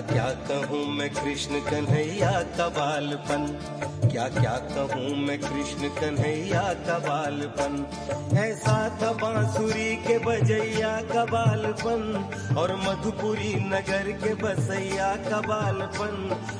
क्या कहूँ मैं कृष्ण कन्हैया का बालपन, क्या क्या कहूँ मैं कृष्ण कन्हैया का बालपन। ऐसा था बांसुरी के बजैया का बालपन और मधुपुरी नगर के बसैया का बालपन।